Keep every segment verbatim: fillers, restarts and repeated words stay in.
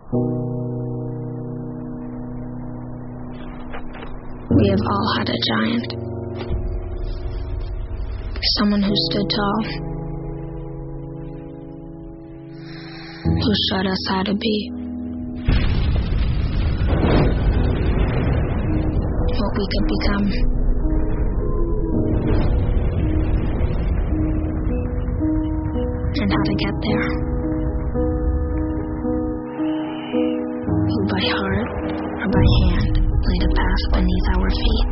We have all had a giant. Someone who stood tall. Who showed us how to be. What we could become. And how to get there. Who by heart or by hand laid a path beneath our feet.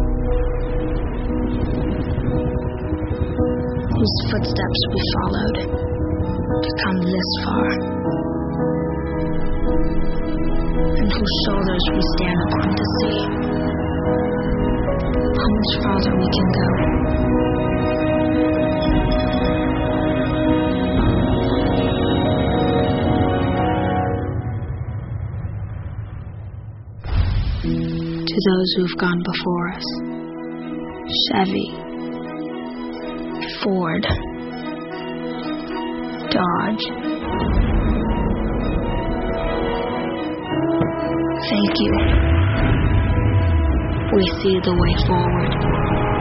Whose footsteps we followed to come this far. And whose shoulders we stand upon to see how much farther we can go. To those who've gone before us, Chevy, Ford, Dodge, thank you. We see the way forward.